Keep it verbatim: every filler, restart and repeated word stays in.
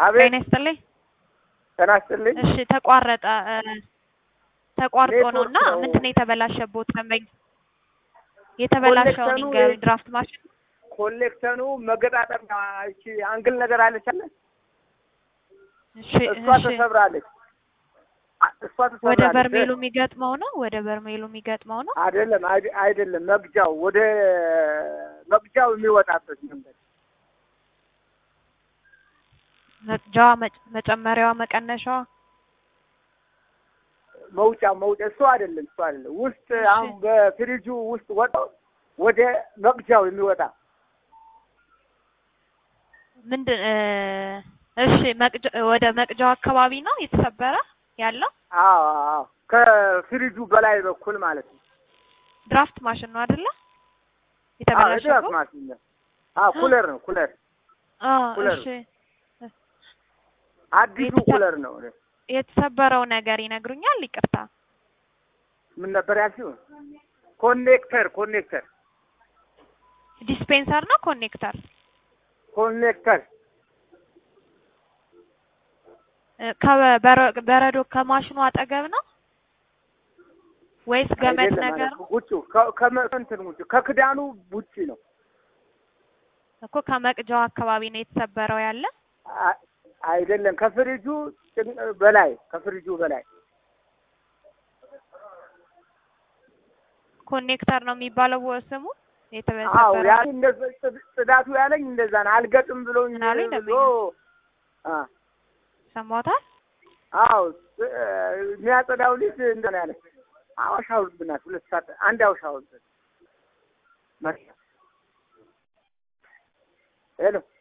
አቤት ጤና ይስጥልኝ። ጤና ይስጥልኝ። እሺ ተቋረጠ ተቋርጦ ነውና ኔትወርክ ነው። ምንድነው የተበላሸቦት? ደንበኛ የተበላሸውን ኮኔክተሩ ንገሩኝ። ድራፍት ማሽን ኮኔክተሩ መገጣጠሚያ እቺ አንግል ነገር አለች አለ እሺ እሷ እሺ ተሰብራለች። አ- እሷ ወደ ተሰብራለች። በርሜሉ የሚገጥመው ነው። ወደ በርሜሉ የሚገጥመው ነው። አይደለም አይደ- አይደለም መግጃው ወደ መግጃው የሚወጣበት መንገድ መቅጃዋ መጨ- መጨመሪያዋ መቀነሻዋ መውጫ መውጫ እሱ አይደለም እሱ አይደለም ውስጥ እሺ። አሁን በፍሪጁ ውስጥ ወጣ ወደ መግጃው የሚወጣ ምንድን እ እሺ መቅጃ ወደ መቅጃው አካባቢ ነው የተሰበረ ያለው። አዎ አዎ ከፍሪጁ በላይ በኩል ማለት ነው። ድራፍት ማሽን ነው አይደለ? አዎ ድራፍት የተበላሸው ማሽን ነው። አዎ ኩለር ነው ኩለር አዎ ኩለር እሺ። አዲሱ የተሰ- ኩለር ነው። የተሰበረው ነገር ይነግሩኛል? ይቅርታ። ምን ነበር ያልሽው? ኮኔክተር ኮኔክተር ዲስፔንሰር ነው ኮኔክተር? ኮኔክተር እ ከበረ- በረዶ ከማሽኑ አጠገብ ነው ወይስ ገመድ አይደለም ነገር ማለት ነው? ውጭ ከመንትን ውጭ ከክዳኑ ውጭ ነው። እኮ ከመቅጃው አካባቢ ነው የተሰበረው ያለ። አ- አይደለም ከፍሪጁ ጭን- በላይ ከፍሪጁ በላይ ኮኔክተር ነው የሚባለው ስሙ አዎ የተሰበረው። ያ እንደዛ ጽድ- ጽዳቱ ያለኝ እንደዛ ነው። አልገጥም ብሎኝ ምን አለኝ ብሎ ደንበኛ? አ ሰማታል። አዎ እ- የሚያጸዳው ልጅ እንደሆነ ያለ አዋሽ ሐውልት ብናት ሁለት ሰዓት አንድ አዋሽ ሐውልት መጣ ሄሎ